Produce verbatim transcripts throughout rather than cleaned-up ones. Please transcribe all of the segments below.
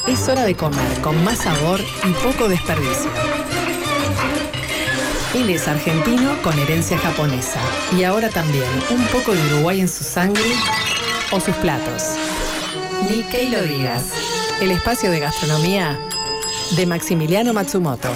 Es hora de comer con más sabor y poco desperdicio. Él es argentino con herencia japonesa y ahora también un poco de Uruguay en su sangre o sus platos. Ni que lo digas. El espacio de gastronomía de Maximiliano Matsumoto.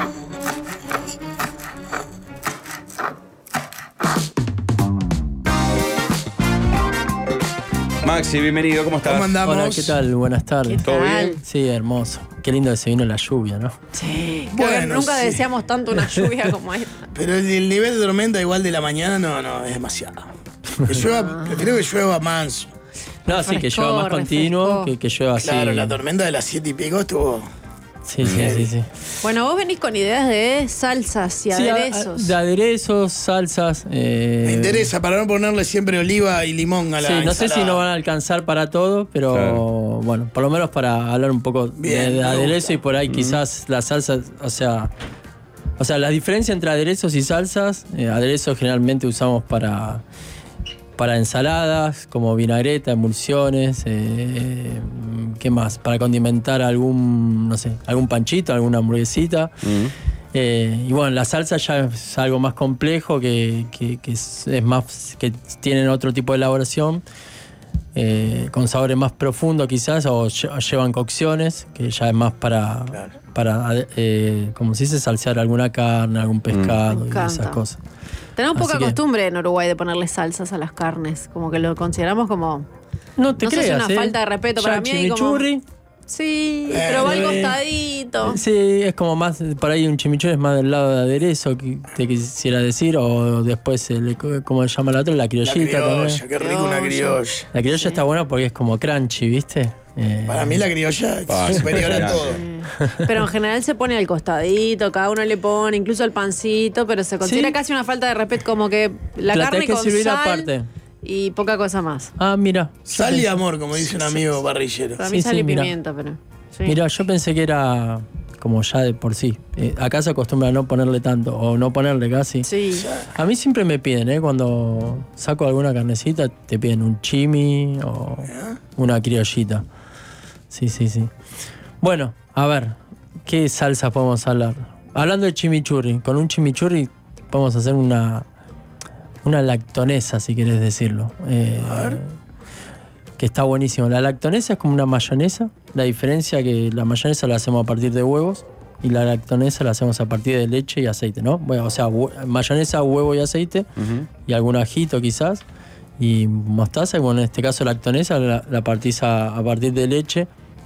Maxi, bienvenido, ¿cómo estás? ¿Cómo andamos? Hola, ¿qué tal? Buenas tardes. ¿Todo bien? Sí, hermoso. Qué lindo que se vino la lluvia, ¿no? Sí, Bueno, nunca sí. deseamos tanto una lluvia como esta. Pero el, el nivel de tormenta igual de la mañana no, no, es demasiado. Que llueva, prefiero que llueva manso. No, sí, que Refrescó, llueva más continuo, refrescó. que, que llueva así. Claro, la tormenta de las siete y pico estuvo... Sí, sí, sí, sí. Bueno, vos venís con ideas de salsas y Sí, a- aderezos. a- de aderezos, salsas. Eh, Me interesa, para no ponerle siempre oliva y limón a la Sí, no sé ensalada. si no van a alcanzar para todo, pero Claro. bueno, por lo menos para hablar un poco Bien, de, de me aderezo gusta. y por ahí quizás las salsas, o sea, o sea, la diferencia entre aderezos y salsas, eh, aderezos generalmente usamos para, para ensaladas, como vinagreta, emulsiones, eh, ¿qué más? Para condimentar algún, no sé, algún panchito, alguna hamburguesita. Mm. Eh, y bueno, la salsa ya es algo más complejo, que, que, que es, es más, que tienen otro tipo de elaboración, eh, con sabores más profundos quizás, o lle- llevan cocciones, que ya es más para, Claro. para eh, como se dice, salsear alguna carne, algún pescado Me y encanta. esas cosas. Tenemos Así poca que- costumbre en Uruguay de ponerle salsas a las carnes. Como que lo consideramos como... No te No sé si creas, una ¿eh? falta de respeto Ya para el mí hay como- chimichurri, Sí, Eh, pero va al eh, costadito. sí, es como más, por ahí un chimichurri es más del lado de aderezo, que te quisiera decir, o después, el, ¿cómo se llama la otra? La La criollita criolla, también. qué rico una Criolla. criolla. La criolla está buena porque es como crunchy, ¿viste? Eh, Para mí la criolla Ah, es superior a impresionante. todo. Pero en general se pone al costadito, cada uno le pone, incluso el pancito, pero se considera Sí. casi una falta de respeto, como que la La carne tenés que con servir sal aparte. y poca cosa más. Ah, mira. Sal y amor, como dice un amigo parrillero. Para Sí, mí sal sí, y mira. pimienta, pero... sí. Mira, yo pensé que era como ya de por sí. Eh, acá se acostumbra a no ponerle tanto, o no ponerle casi. Sí. A mí siempre me piden, ¿eh? Cuando saco alguna carnecita, te piden un chimi o una criollita. Sí, sí, sí. Bueno, a ver, ¿qué salsa podemos hablar? Hablando de chimichurri, con un chimichurri podemos hacer una, una lactonesa, si querés decirlo. Eh, que está buenísimo. La lactonesa es como una mayonesa. La diferencia que la mayonesa la hacemos a partir de huevos y la lactonesa la hacemos a partir de leche y aceite, ¿no? Bueno, o sea, hue- mayonesa, huevo y aceite Ujú. y algún ajito quizás y mostaza. Y bueno, en este caso lactonesa la, la partís a, a partir de leche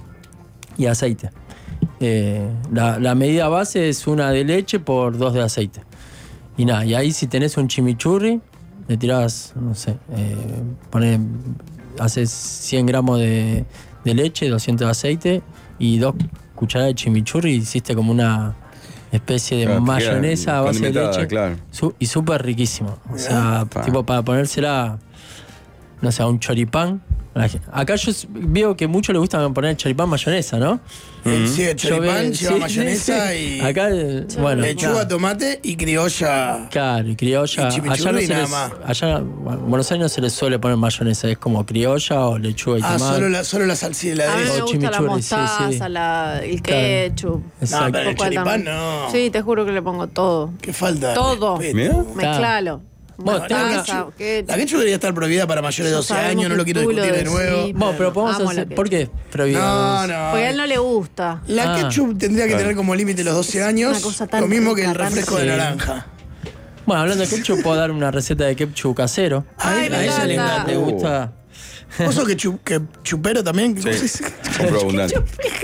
y aceite. Eh, la, la medida base es una de leche por dos de aceite. Y nada, y ahí si tenés un chimichurri, le tirás, no sé, eh, ponés, haces cien gramos de, de leche, doscientos de aceite y dos cucharadas de chimichurri y hiciste como una especie de Claro, te queda mayonesa a base de condimentada, leche. claro. Su- y súper riquísimo. O sea, pa. tipo para ponérsela, no sé, a un choripán. Acá yo s- veo que mucho le gusta poner choripán mayonesa, ¿no? El sí, el Yo choripán ve- lleva sí, mayonesa sí. y Acá, eh, bueno, lechuga, nada. tomate y criolla. Claro, y criolla. Y allá chimichurri no y se nada les, más. allá, bueno, en Buenos Aires no se les suele poner mayonesa, es como criolla o lechuga y Ah, tomate. solo la, solo la salsilla y la A mí me aderezo. O gusta la chimichurri, sí, mostaza, sí. la, el Claro. ketchup. Exacto. No, pero el Un poco de choripán también. no. Sí, te juro que le pongo todo. Qué falta. de Todo. respeto. Mira. Mezclalo. Bueno, Mostaza, tengo una- ketchup, ketchup. La ketchup debería estar prohibida para mayores de Ya doce sabemos años, no que lo quiero tú lo discutir de nuevo. decís. Bueno, pero podemos Amo la hacer. ketchup. ¿Por qué? Prohibido. No, no. Porque a él no le gusta. La Ah. ketchup tendría que Claro. tener como límite los doce años. una cosa tan Lo mismo que el rica, tan refresco de rica. naranja. Bueno, hablando de ketchup, puedo dar una receta de ketchup casero. Ay, me a ella le encanta. encanta. ¿Te gusta? ¿Vos sos que, chu- que chupero también? ¿Cómo se Sí, dice? compro abundante.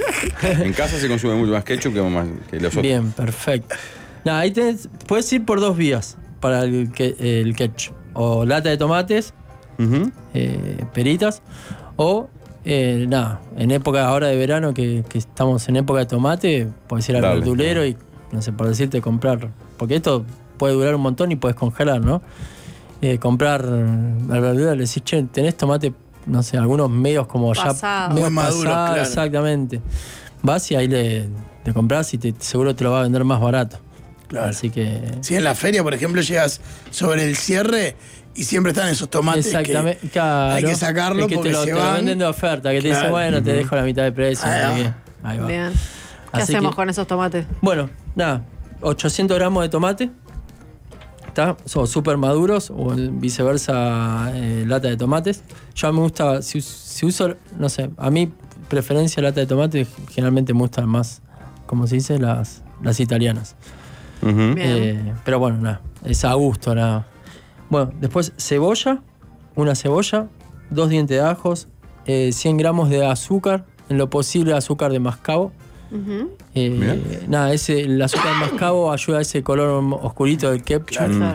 En casa se consume mucho más ketchup que, más, que los otros. Bien, perfecto. Nada, ahí tenés, puedes ir por dos vías para el, que- el ketchup. O lata de tomates, Ujú. eh, peritas, o eh, nada, en época ahora de verano que, que estamos en época de tomate, puedes ir al Dale. verdulero y, no sé, por decirte, comprar. Porque esto puede durar un montón y puedes congelar, ¿no? Eh, comprar al verdulero, le decís, che, tenés tomate, no sé, algunos medios como Pasado. ya medio Muy maduros, pasados, claro. exactamente. Vas y ahí le, le compras y te, seguro te lo va a vender más barato. Claro. Así que. Si en la feria, por ejemplo, llegas sobre el cierre y siempre están esos tomates Exactamente, que claro. hay que sacarlo Es que porque te lo, se te lo van. venden de oferta, que te Claro. dicen, bueno, te dejo la mitad de precio. Ah, no sé qué. Ahí va. Bien. ¿Qué Así hacemos que- con esos tomates? Bueno, nada, ochocientos gramos de tomate, ¿está? Son súper maduros, o viceversa, eh, lata de tomates. Yo a mí me gusta, si, si uso, no sé, a mí preferencia lata de tomate, generalmente me gustan más, como se dice, las, las italianas. Ujú. Bien. Eh, pero bueno, nada, es a gusto, nada. Bueno, después cebolla, una cebolla, dos dientes de ajos, eh, cien gramos de azúcar, en lo posible azúcar de mascabo. Ujú. Eh, Mirá. nada, ese, el azúcar de mascabo ayuda a ese color oscurito del ketchup. Claro.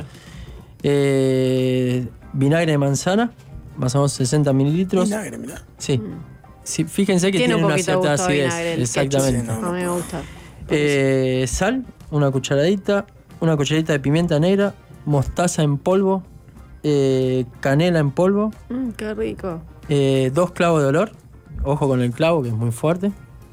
Eh, vinagre de manzana, más o menos sesenta mililitros. Vinagre, mirá. Sí. Sí, fíjense que Tiene tiene, un una poquito de cierta gusto a acidez. vinagre el Exactamente. ketchup, sí, A mí me gusta. Eh, sal, una cucharadita, una cucharadita de pimienta negra, mostaza en polvo, eh, canela en polvo, Mm, qué rico. eh, dos clavos de olor, ojo con el clavo que es muy fuerte,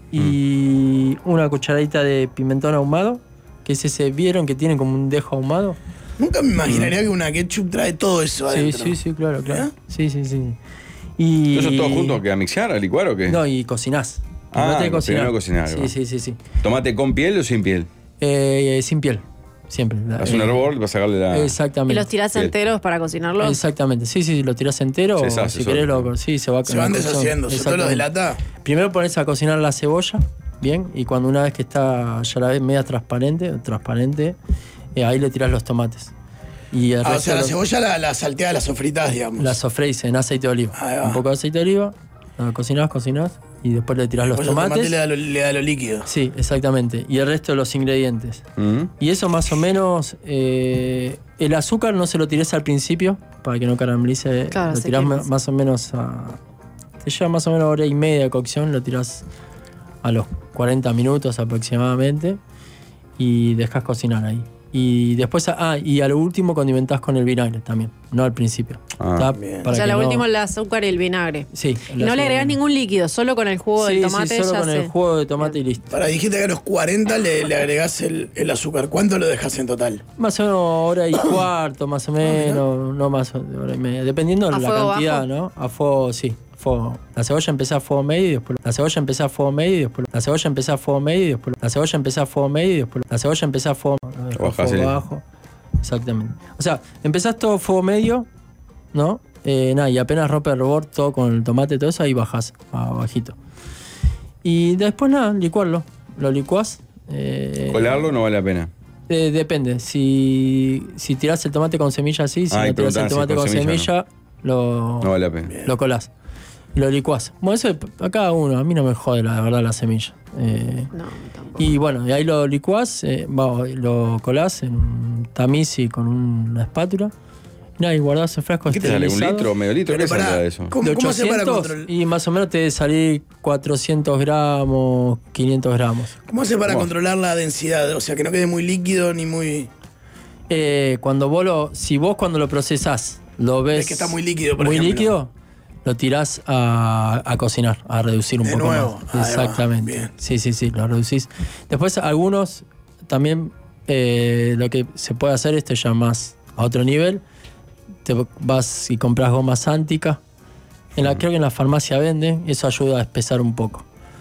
y una cucharadita de pimentón ahumado, que es ese, vieron que tiene como un dejo ahumado. Nunca me imaginaría que una ketchup trae todo eso Sí, adentro. sí, sí, claro, claro. ¿Eh? Sí, sí, sí. Y, ¿Eso todo junto que a mixear, a licuar o qué? No, y cocinás. Ah, Primero tenés que primero cocinar, Sí, va. sí, sí, sí. ¿Tomate con piel o sin piel? Eh, sin piel, siempre. Haz Eh, un hervor para sacarle la. ¿Y Exactamente. los tirás Bien. enteros para cocinarlos? Exactamente, sí, sí, lo tirás entero Se o deshace si solo. querés lo sí, se va Se van la cocción. deshaciendo, sobre todo los de Exactamente. lata. Primero pones a cocinar la cebolla, bien, y cuando una vez que está ya la ves media transparente, transparente, eh, ahí le tirás los tomates. Y el Ah, o resto sea, la los- cebolla la, la salteada, la sofritas, digamos. la sofreís en aceite de oliva. Ahí va. Un poco de aceite de oliva, la cocinás, cocinás, y después le tirás los Después el tomates. tomate le da, lo, le da lo líquido. Sí, exactamente. Y el resto de los ingredientes. Mm. Y eso más o menos, eh, el azúcar no se lo tires al principio, para que no caramelice. Claro, lo se tirás quema. ma- más o menos a... Te lleva más o menos hora y media de cocción, lo tirás a los cuarenta minutos aproximadamente y dejas cocinar ahí. Y después, ah, y a lo último condimentás con el vinagre también, no al principio. Ah, ¿Está? bien. Para O sea, que lo no- último el azúcar y el vinagre. Sí. Y no le agregás ningún líquido, solo con el jugo Sí, del tomate sí, solo ya con sé. el jugo de tomate y listo. Para, dijiste que a los cuarenta le, le agregás el, el azúcar. ¿Cuánto lo dejas en total? Más o menos hora y cuarto, más o menos, no más de hora y media, dependiendo de ¿A la fuego cantidad, bajo? ¿no? A fuego, sí, fuego. La cebolla empezá a fuego medio y después la cebolla empezá a fuego medio y después la cebolla empezá a fuego medio y después la cebolla empezá a fuego medio y después la cebolla empezá a fuego, a Bajás fuego el- bajo. Exactamente. O sea, empezás todo fuego medio, ¿no? Eh, nada, y apenas rompe el hervor todo con el tomate y todo eso, ahí bajás a bajito. Y después nada, licuarlo. Lo licuás. eh, ¿Colarlo no vale la pena? eh, depende, si, si tirás el tomate con semilla así, si Ah, y no tirás el preguntaban si tomate con con semilla semilla, lo, No vale la pena. lo colás y lo licuás. Bueno, eso a cada uno, a mí no me jode la verdad la semilla. Eh, No, tampoco. y bueno, y ahí lo licuás, eh, va, lo colás en un tamiz y con una espátula. Y nada, y guardás el frasco ¿Qué te sale? ¿Un esterilizado. litro? ¿Medio litro? Pero ¿Qué sale pará, de eso? ¿cómo, De cómo hace para ochocientos controlar? y más o menos te debe salir cuatrocientos gramos, quinientos gramos. ¿Cómo hace para ¿Cómo? controlar la densidad? O sea, que no quede muy líquido ni muy. Eh, cuando vos lo, si vos cuando lo procesás lo ves Es que está muy líquido, por muy ejemplo. líquido, lo tirás a, a cocinar, a reducir un De poco nuevo. más. Ahí va, Exactamente. bien. Sí, sí, sí, lo reducís. Después algunos también eh, lo que se puede hacer, esto ya más a otro nivel, te vas y compras goma sántica. En la, creo que en la farmacia venden, eso ayuda a espesar un poco.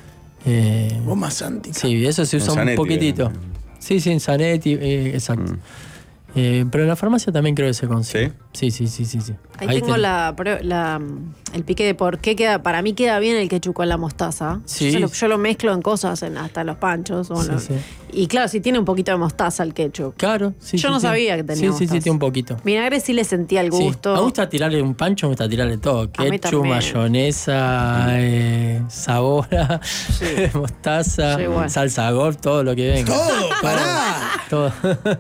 Eh, Goma sántica. sí, eso se Con usa un Zanetti, poquitito. eh. Sí, sí, en Zanetti, eh, exacto. Mm. Eh, pero en la farmacia también creo que se consigue. ¿Sí? Sí, sí, sí, sí, sí. Ahí, tengo ten- la, pro- la- el pique de por qué queda. Para mí queda bien el ketchup con la mostaza. Sí. Yo, lo, yo lo mezclo en cosas, en, hasta en los panchos. o Sí, lo- sí. Y claro, si tiene un poquito de mostaza el ketchup. Claro, sí. Yo sí, no sí. sabía que tenía Sí, sí, sí, mostaza. tiene un poquito. Vinagre sí le sentía el Sí. gusto. Me gusta tirarle un pancho, me gusta tirarle todo. A mí Ketchup, también. mayonesa, eh, sabora, mostaza, Yo igual. salsa golf, todo lo que venga. ¡Todo! ¡Pará! Todo.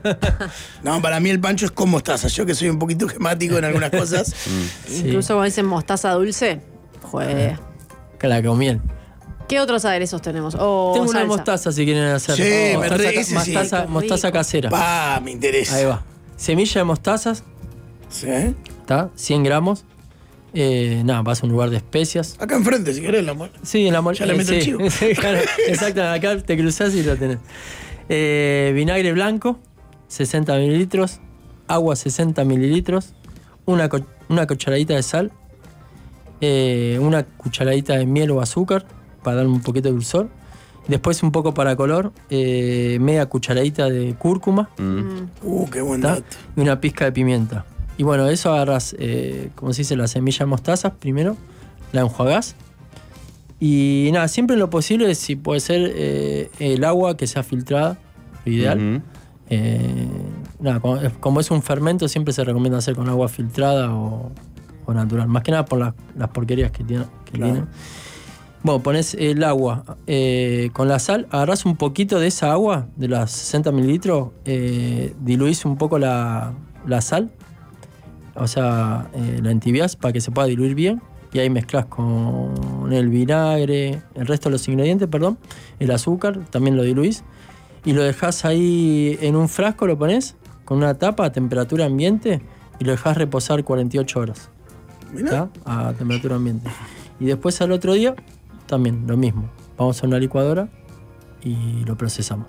No, para mí el pancho es con mostaza. Yo que soy un poquito gemático en algunas cosas. Sí. Incluso cuando dicen mostaza dulce. Joder. Claro, con miel. ¿Qué otros aderezos tenemos? O Tengo una salsa. mostaza si quieren hacer. Sí, me mostaza, re- ca- ese sí. mostaza, Qué mostaza rico. casera. Pa, me interesa. Ahí va. Semilla de mostazas, ¿Sí? ¿está? cien gramos. Eh, nada, vas a un lugar de especias. Acá enfrente, si querés, la muerte. Sí, en la mol- Ya le eh, meto el sí. chivo. Sí, claro, exacto, acá te cruzás y lo tenés. Eh, vinagre blanco, sesenta mililitros. Agua, sesenta mililitros. Una, co- una cucharadita de sal. eh, una cucharadita de miel o azúcar para darle un poquito de dulzor. Después un poco para color, eh, media cucharadita de cúrcuma. Mm. Uh, qué buen ¿tá? dato. Y una pizca de pimienta. Y bueno, eso agarras, eh, como se dice, la semilla de mostaza primero, la enjuagás. Y nada, siempre lo posible, si puede ser eh, el agua que sea filtrada, lo ideal. Ujú. Eh, nada, como, como es un fermento, siempre se recomienda hacer con agua filtrada o, o natural. Más que nada por las, las porquerías que, tiene, que Claro. tiene. Bueno, pones el agua eh, con la sal, agarrás un poquito de esa agua, de las sesenta mililitros, eh, diluís un poco la, la sal, o sea, eh, la entibiás para que se pueda diluir bien, y ahí mezclas con el vinagre, el resto de los ingredientes, perdón, el azúcar, también lo diluís, y lo dejás ahí en un frasco, lo pones con una tapa a temperatura ambiente y lo dejás reposar cuarenta y ocho horas. Mirá. ¿Tá? A temperatura ambiente. Y después al otro día, también lo mismo. Vamos a una licuadora y lo procesamos.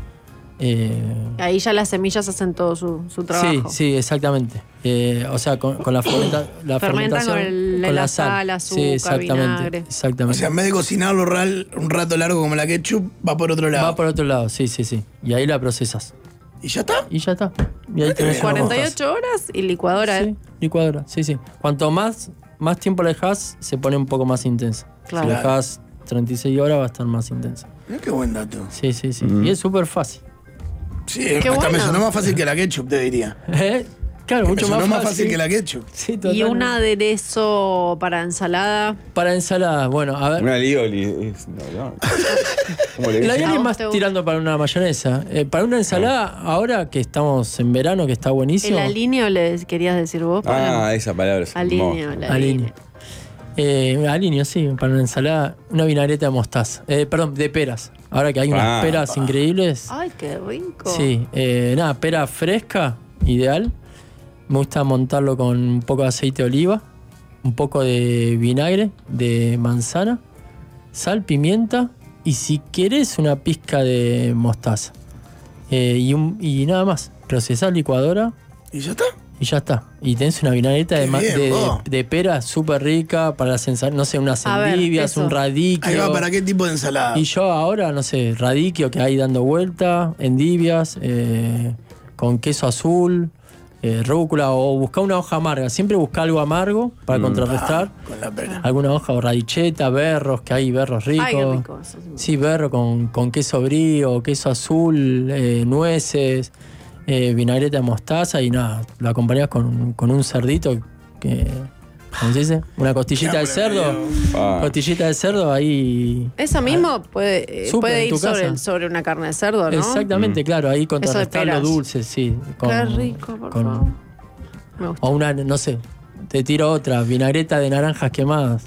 Eh, Ahí ya las semillas hacen todo su, su trabajo. sí, sí, exactamente. Eh, o sea, con, con la, fermenta, la Fermentan fermentación. con el- con la sal, azúcar, sí, exactamente, vinagre. O exactamente. sea, en vez de cocinarlo ral- un rato largo como la ketchup, va por otro lado. Va por otro lado, sí, sí, sí. Y ahí la procesas. ¿Y ya está? Y ya está. Y ahí tenés una cuarenta y mostaza. ocho horas y licuadora, Sí, ¿eh? licuadora, sí, sí. Cuanto más, más tiempo la dejás, se pone un poco más intensa. Claro. Si la dejás treinta y seis horas, va a estar más intensa. Mirá qué buen dato. Sí, sí, sí. Mm. Y es súper fácil. Sí, Qué hasta me bueno. sonó más fácil que la ketchup, te diría. ¿Eh? Claro, Me mucho sonó más más fácil. fácil que la ketchup. Sí, Y totalmente. un aderezo para ensalada. Para ensalada, bueno, a ver. Una lioli. es- no, no. ¿Cómo le La dicen? Yoli ¿A es vos más te gusta? tirando para una mayonesa. Eh, para una ensalada, ahora que estamos en verano, que está buenísimo. ¿El alineo le querías decir vos? Pablo? Ah, esa palabra es alineo, hermosa. el Alineo. alineo. Eh, alineo, sí, para una ensalada, una vinagreta de mostaza. Eh, perdón, de peras. Ahora que hay unas Ah, peras pa. increíbles. Ay, qué rico. Sí, eh, nada, pera fresca, ideal. Me gusta montarlo con un poco de aceite de oliva, un poco de vinagre, de manzana, sal, pimienta y si querés una pizca de mostaza. Eh, y, un- y nada más, procesás licuadora ¿Y ya está? y ya está. Y tenés una vinagreta de, Qué ma- bien, de, vos. de pera súper rica para las ensaladas, no sé, unas A ver, endivias, eso. un radiquio. Ahí va, ¿para qué tipo de ensalada? Y yo ahora, no sé, radiquio que hay dando vuelta, endivias, eh, con queso azul, eh, rúcula, o busca una hoja amarga. Siempre busca algo amargo para Mm. contrarrestar. Con la pera. Alguna hoja o radicheta, berros, que hay berros ricos. Ay, qué rico. Eso sí. Sí, berro con, con queso brío, queso azul, eh, nueces, eh, vinagreta de mostaza y nada, lo acompañás con, con un cerdito que, ¿cómo se dice? Una costillita de Qué cerdo. hambre, Ah. Costillita de cerdo ahí. Eso mismo puede, eh, Súper, puede en ir tu sobre, casa. sobre una carne de cerdo, ¿no? Exactamente, claro, ahí Eso de contrarrestar lo peras. dulce, sí. con- Qué rico, por con- favor. Me gusta. O una, no sé, te tiro otra, vinagreta de naranjas quemadas.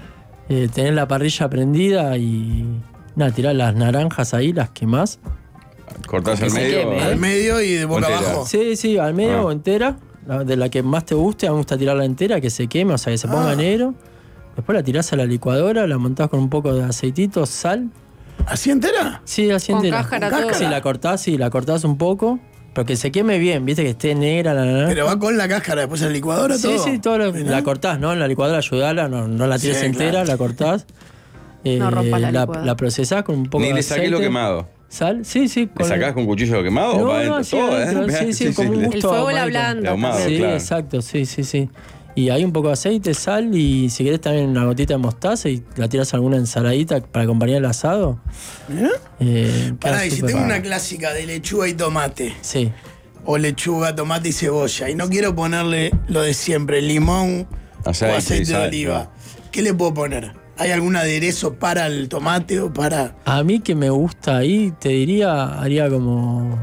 Eh, tenés la parrilla prendida y nada, tirás las naranjas ahí, las quemás. Cortás Que al se medio. queme, Al medio y de boca Entera. abajo. Sí, sí, al medio Ah. o entera, la- de la que más te guste, a mí me gusta tirarla entera, que se queme, o sea, que se ponga Ah. negro. Después la tirás a la licuadora, la montás con un poco de aceitito, sal. ¿Así entera? Sí, así Con entera. cáscara Con todo. cáscara. Sí, la cortás, sí, la cortás un poco, pero que se queme bien, viste, que esté negra la naranja. Pero va con la cáscara después a la licuadora Sí, todo. sí, todo lo- Mirá. la cortás, ¿no? En la licuadora ayudala, no, no la tires Sí, entera, claro. la cortás. Eh, No rompas la la, licuadora. la procesás con un poco Ni de le saqué aceite. lo quemado. ¿Sal? Sí, sí. ¿Le con- sacás con cuchillo quemado No, o para no, adentro? así Todo, adentro, ¿eh? sí, sí, como un le- gusto. El fuego la ahumadito. ablanda. Ahumado, también. Sí, claro. exacto, sí, sí, sí. Y hay un poco de aceite, sal y si querés también una gotita de mostaza y la tiras a alguna ensaladita para acompañar el asado. Mirá. Eh, queda Pará, y si súper tengo bueno. una clásica de lechuga y tomate, Sí. o lechuga, tomate y cebolla, y no quiero ponerle lo de siempre, limón Aceite, o aceite de sal, oliva, ¿qué le puedo poner? ¿Hay algún aderezo para el tomate o para...? A mí que me gusta ahí, te diría, haría como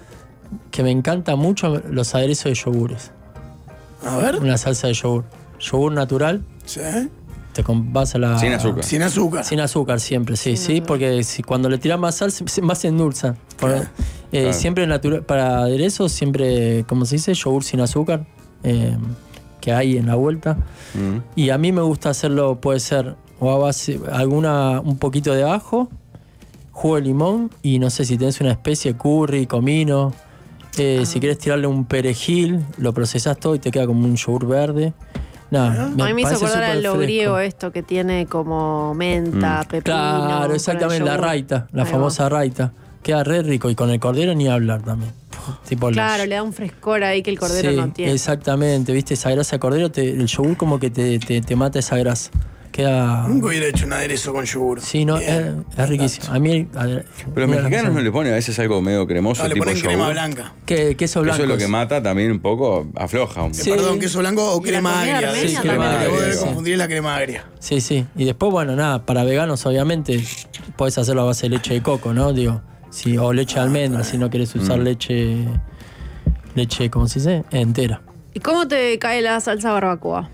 que me encanta mucho los aderezos de yogures. A ver, Una salsa de yogur. Yogur natural, ¿sí? te com- vas a la... Sin azúcar. Sin azúcar. Sin azúcar siempre, sí, sí, porque si cuando le tiras más sal, se- se- más se endulza. Por- eh, Claro. Siempre natural, para aderezos, siempre, como se dice, yogur sin azúcar, eh, que hay en la vuelta. Mm. Y a mí me gusta hacerlo, puede ser, o a base, alguna, un poquito de ajo, jugo de limón, y no sé si tenés una especie, curry, comino. Eh, Si quieres tirarle un perejil, lo procesás todo y te queda como un yogur verde. Nada, A mí me hizo parece acordar a súper lo fresco. griego esto que tiene como menta, Mm. pepino. Claro, con el exactamente, la yogur. raita, la Ahí va. famosa raita. Queda re rico y con el cordero ni hablar también. Tipo Claro, los- le da un frescor ahí que el cordero sí, no tiene. exactamente, viste, esa grasa de cordero, te- el yogur como que te, te, te mata esa grasa. Queda... Nunca hubiera hecho un aderezo con yogur. Sí, no, es, Bien. es riquísimo. A mí... a ver, Pero los una de las mexicanos no cosas- le ponen a veces algo medio cremoso, No, le tipo ponen crema yogur. blanca. Que, queso blanco. Eso es lo que mata también un poco, afloja un Sí. Perdón, queso blanco o Y la crema comida agria. armenia Sí, también crema agria. es Vos debes eso. confundir la crema agria. Sí, sí. Y después, bueno, nada, para veganos obviamente puedes hacerlo a base de leche de coco, ¿no? Digo, si, o leche de almendra, si no quieres usar Mm. leche, leche, ¿cómo se dice? Entera. ¿Y cómo te cae la salsa barbacoa?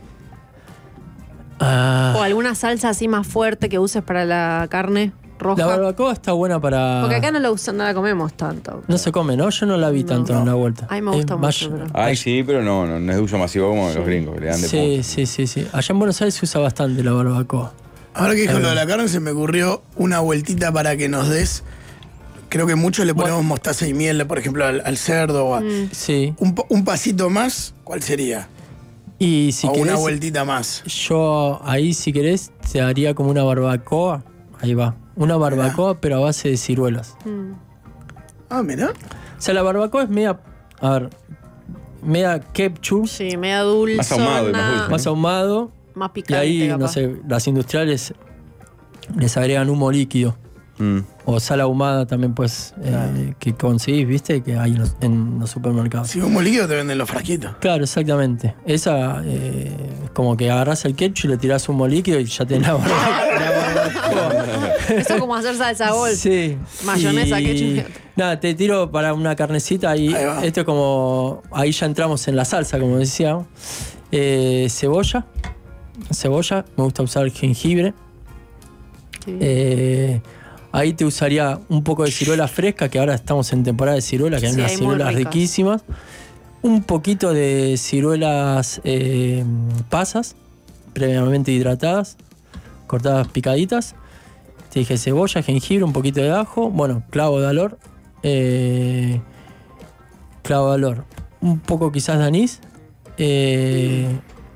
Ah, ¿O alguna salsa así más fuerte que uses para la carne roja? la barbacoa está buena para... Porque acá no la usan, no la comemos tanto. No se come, ¿no? Yo no la vi No. tanto en la vuelta. A mí me Es gusta más- mucho, pero- Ay, sí, pero no, no, no es de uso masivo como los gringos, que le dan de Sí, punta. sí, sí, sí. Allá en Buenos Aires se usa bastante la barbacoa. Ahora que dijo Ahí lo va. de la carne, se me ocurrió una vueltita para que nos des. Creo que muchos le ponemos mostaza y miel, por ejemplo, al, al cerdo. O a- Sí. un, po- un pasito más, ¿cuál sería? Y si o una querés, vueltita más. yo ahí si querés te haría como una barbacoa. Ahí va. Una barbacoa pero a base de ciruelas. Mm. Ah, mirá. O sea, la barbacoa es media, a ver, media ketchup, Sí, media dulce. Más ahumado y más dulce. más ahumado. Más Y picante. ahí, capaz. no sé, las industriales les agregan humo líquido. Mm. O sal ahumada también, pues, eh, que conseguís, ¿viste? Que hay en los, en los supermercados. Si humo líquido te venden los frasquitos. Claro, exactamente. Esa, eh, es como que agarrás el ketchup y le tirás humo líquido y ya tenés la barbacoa. la barbacoa. Eso es como hacer salsa gol. Sí. Mayonesa, Y, ketchup. Nada, te tiro para una carnecita y Ahí va. esto es como. Ahí ya entramos en la salsa, como decía. Eh, cebolla. Cebolla, me gusta usar jengibre. Sí. Eh, ahí te usaría un poco de ciruela fresca, que ahora estamos en temporada de ciruela, que hay Sí, unas hay muy ciruelas ricas. riquísimas. Un poquito de ciruelas eh, pasas, previamente hidratadas, cortadas picaditas. Te dije cebolla, jengibre, un poquito de ajo, bueno, clavo de olor, eh, clavo de olor, un poco quizás de anís, eh,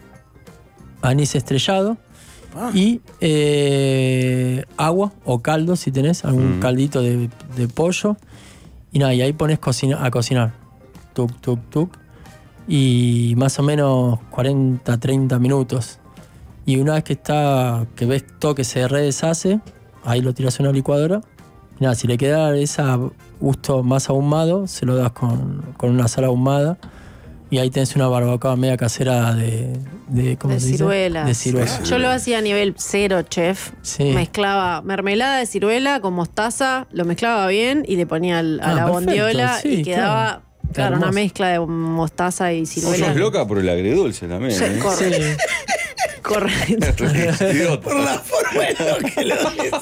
anís estrellado. Ah. Y eh, agua o caldo, si tenés algún Mm. caldito de, de pollo. Y nada, y ahí pones cocina, a cocinar. Tuk, tuk, tuk. Y más o menos cuarenta, treinta minutos. Y una vez que está, que ves todo que se redeshace, ahí lo tiras en una licuadora. Y nada, si le queda ese gusto más ahumado, se lo das con, con una sal ahumada. Y ahí tenés una barbacoa media casera de, de, ¿cómo De se dice? ciruelas. De ciruelas. Yo lo hacía a nivel cero, chef. Sí. Mezclaba mermelada de ciruela con mostaza, lo mezclaba bien y le ponía al- a Ah, la perfecto, bondiola sí, y quedaba, claro. claro, una Hermoso. mezcla de mostaza y Vos ciruela. sos loca por el agridulce también. Sí, ¿eh? corre. Sí. Correcto. Idiota. Por la forma en lo que lo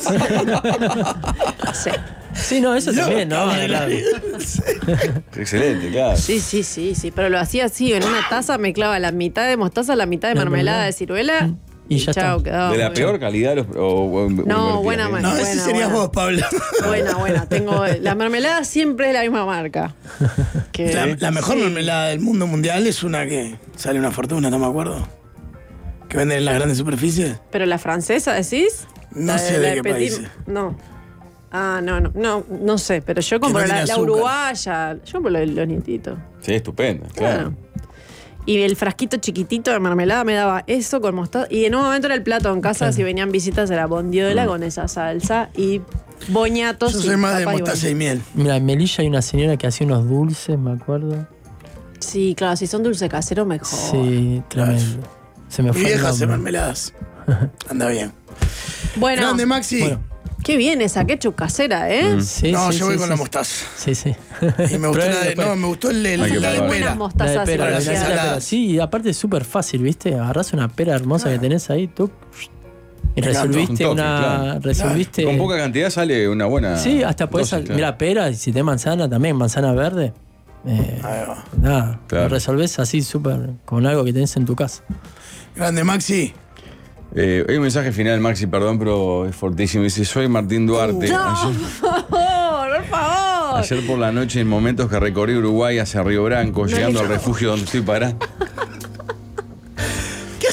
dices. Sí. Sí, no, eso también, ¿no? Loca, Claro. Excelente, claro. sí, sí, sí, sí. Pero lo hacía así, en una taza mezclaba la mitad de mostaza, la mitad de La mermelada mermelada. de ciruela Y ya chao, está. quedaba De la muy bien. peor calidad los, o, o- o No, invertías, buena ¿eh? ma- No, ese Buena, serías buena. vos, Pablo. Buena, buena. Tengo, la mermelada siempre es de la misma marca. Que- La, la mejor sí. mermelada del mundo mundial es una que sale una fortuna, no me acuerdo. Que venden en las grandes superficies. Pero la francesa, ¿decís? No La sé la de qué Petit- país. No. Ah, no, no, no, no sé, pero yo compro no la, tiene la azúcar. uruguaya, yo compro los, los nietitos. Sí, estupendo, claro. Claro. Y el frasquito chiquitito de mermelada me daba eso con mostaza. Y en un momento era el plato en casa, si venían visitas, era bondiola Mm. con esa salsa y boñatos. Yo y soy más de papas y mostaza y boñatos. miel. Mira, en Melilla hay una señora que hacía unos dulces, me acuerdo. Sí, claro, si son dulce casero, mejor. Sí, tremendo. Se me Mi fue el vieja hace nombre. mermeladas. Anda bien. Bueno, Grande, Maxi. Bueno. qué bien esa ketchup casera, ¿eh? Sí, no, sí, yo voy sí, con sí, la sí. mostaza. Sí, sí. Y me gustó Prueben la de, después. no, me gustó el, el- Hay que la de probar. Buenas pera. La de mostazas pera, y la las de pera, glaseadas. la de pera. Sí, y aparte es súper fácil, ¿viste? Agarrás una pera hermosa que tenés ahí, tú, y Me encanta. resolviste Un toque, una. claro. Resolviste. Con poca cantidad sale una buena. Sí, hasta podés. dosis, claro. Mira, pera, y si tenés manzana también, manzana verde. Eh, Ahí va. nada, Claro. lo resolvés así súper con algo que tenés en tu casa. Grande, Maxi. Eh, hay un mensaje final, Maxi, perdón, pero es fortísimo. Dice: Soy Martín Duarte. No, Ayer, por favor, por favor. ayer por la noche, en momentos que recorrí Uruguay hacia Río Branco, llegando al refugio donde estoy parando. ¿Qué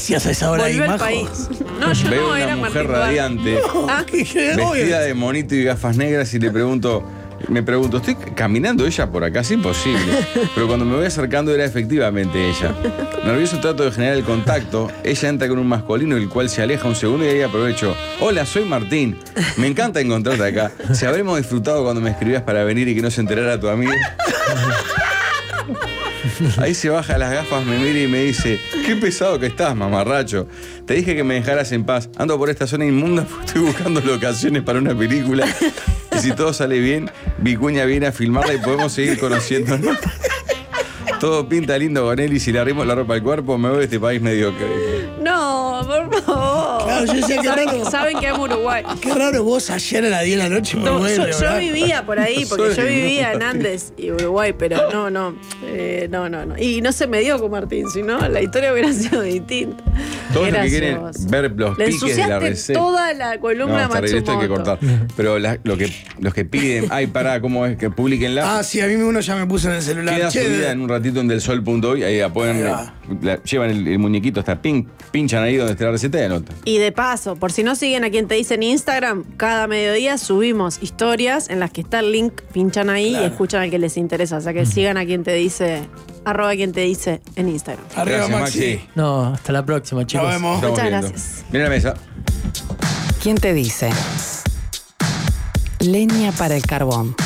hacías a esa hora ahí, Volvió al Majo? país. No, yo Veo no, una era mujer Martín Duarte. radiante, Ah, ¿Qué- qué- vestida obvio? de monito y gafas negras y le pregunto, me pregunto, ¿estoy caminando ella por acá? Es imposible. Pero cuando me voy acercando era efectivamente ella. Nervioso trato de generar el contacto, ella entra con un masculino el cual se aleja un segundo y ahí aprovecho. Hola, soy Martín. Me encanta encontrarte acá. Si habremos disfrutado cuando me escribías para venir y que no se enterara tu amiga. Ahí se baja las gafas, me mira y me dice, qué pesado que estás, mamarracho. Te dije que me dejaras en paz. Ando por esta zona inmunda porque estoy buscando locaciones para una película. Y si todo sale bien, Vicuña viene a filmarla y podemos seguir conociéndonos. Todo pinta lindo con él y si le arrimo la ropa al cuerpo, me voy de este país mediocre. No, por favor. Claro, yo decía que saben, raro. saben que amo Uruguay. Qué raro vos ayer a las diez de la noche me No, muero, yo, yo ¿verdad? vivía por ahí, porque Soy yo vivía en Martín. Andes y Uruguay, pero no, no, eh, no, no, no. Y no se me dio con Martín, si no, la historia hubiera sido distinta. Todos los que Gracioso. quieren ver los Le piques de la ensuciaste receta. toda la columna No, está terrible, esto hay que Matsumoto. cortar. Pero la- lo que, los que piden, ay, pará, ¿cómo es que publiquenla? Ah, sí, a mí uno ya me puso en el celular. Queda Che, subida en un ratito en del sol punto uy, ahí la ponen, Ahí va. la- llevan el, el muñequito hasta pin, pinchan ahí donde está la receta y anotan. Y de paso, por si no siguen a quien te dice en Instagram, cada mediodía subimos historias en las que está el link, pinchan ahí y escuchan al que les interesa. O sea que sigan a quien te dice, arroba a quien te dice en Instagram. Arriba, Gracias, Maxi. Maxi. No, hasta la próxima, chicos. Nos vemos. Estamos Muchas viendo. gracias. Mira la mesa. ¿Quién te dice? Leña para el carbón.